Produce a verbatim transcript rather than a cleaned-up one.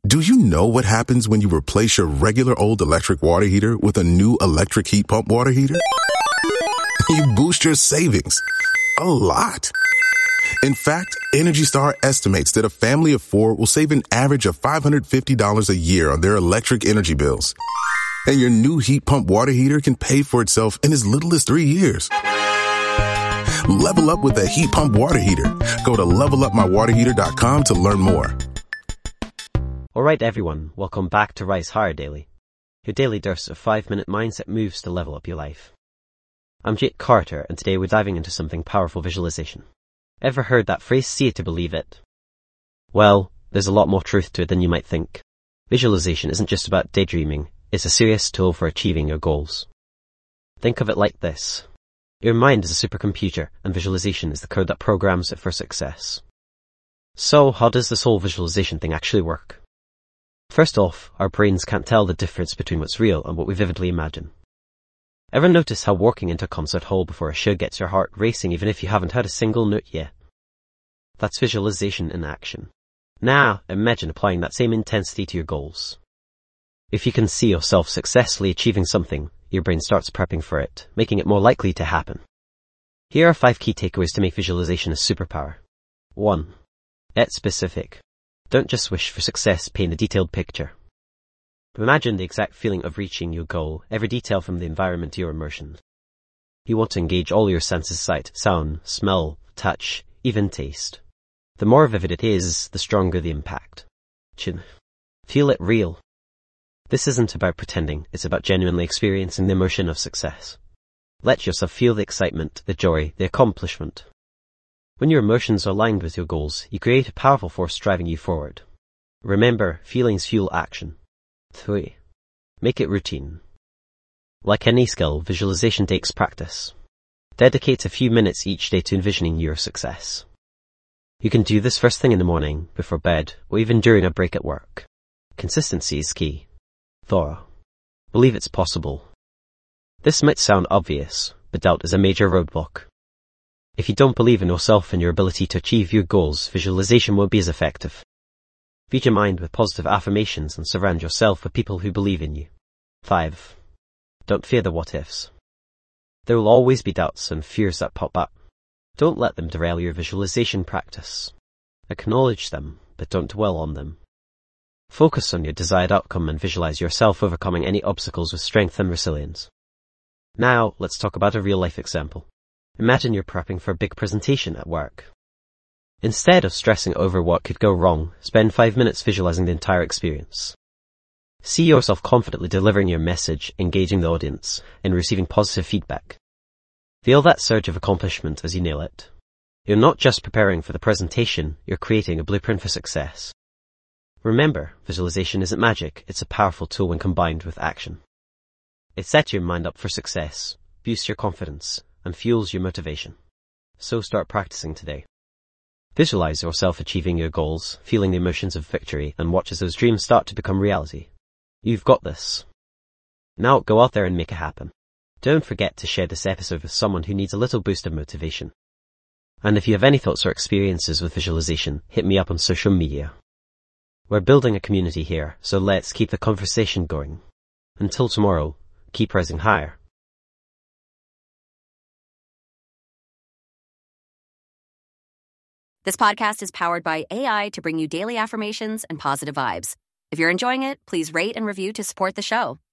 Do you know what happens when you replace your regular old electric water heater with a new electric heat pump water heater? You boost your savings a lot. In fact, Energy Star estimates that a family of four will save an average of five hundred fifty dollars a year on their electric energy bills. And your new heat pump water heater can pay for itself in as little as three years. Level up with a heat pump water heater. Go to level up my water heater dot com to learn more. Alright everyone, welcome back to Rise Higher Daily, your daily dose of five minute mindset moves to level up your life. I'm Jake Carter, and today we're diving into something powerful: visualization. Ever heard that phrase, see it to believe it? Well, there's a lot more truth to it than you might think. Visualization isn't just about daydreaming, it's a serious tool for achieving your goals. Think of it like this. Your mind is a supercomputer, and visualization is the code that programs it for success. So, how does this whole visualization thing actually work? First off, our brains can't tell the difference between what's real and what we vividly imagine. Ever notice how walking into a concert hall before a show gets your heart racing even if you haven't heard a single note yet? That's visualization in action. Now, imagine applying that same intensity to your goals. If you can see yourself successfully achieving something, your brain starts prepping for it, making it more likely to happen. Here are five key takeaways to make visualization a superpower. one. Get specific. Don't just wish for success, paint a detailed picture. Imagine the exact feeling of reaching your goal, every detail from the environment to your immersion. You want to engage all your senses: sight, sound, smell, touch, even taste. The more vivid it is, the stronger the impact. Chin. Feel it real. This isn't about pretending, it's about genuinely experiencing the emotion of success. Let yourself feel the excitement, the joy, the accomplishment. When your emotions are aligned with your goals, you create a powerful force driving you forward. Remember, feelings fuel action. three. Make it routine. Like any skill, visualization takes practice. Dedicate a few minutes each day to envisioning your success. You can do this first thing in the morning, before bed, or even during a break at work. Consistency is key. four. Believe it's possible. This might sound obvious, but doubt is a major roadblock. If you don't believe in yourself and your ability to achieve your goals, visualization won't be as effective. Feed your mind with positive affirmations and surround yourself with people who believe in you. five. Don't fear the what-ifs. There will always be doubts and fears that pop up. Don't let them derail your visualization practice. Acknowledge them, but don't dwell on them. Focus on your desired outcome and visualize yourself overcoming any obstacles with strength and resilience. Now, let's talk about a real-life example. Imagine you're prepping for a big presentation at work. Instead of stressing over what could go wrong, spend five minutes visualizing the entire experience. See yourself confidently delivering your message, engaging the audience, and receiving positive feedback. Feel that surge of accomplishment as you nail it. You're not just preparing for the presentation, you're creating a blueprint for success. Remember, visualization isn't magic, it's a powerful tool when combined with action. It sets your mind up for success, boosts your confidence, and fuels your motivation. So start practicing today. Visualize yourself achieving your goals, feeling the emotions of victory, and watch as those dreams start to become reality. You've got this. Now go out there and make it happen. Don't forget to share this episode with someone who needs a little boost of motivation. And if you have any thoughts or experiences with visualization, hit me up on social media. We're building a community here, so let's keep the conversation going. Until tomorrow, keep rising higher. This podcast is powered by A I to bring you daily affirmations and positive vibes. If you're enjoying it, please rate and review to support the show.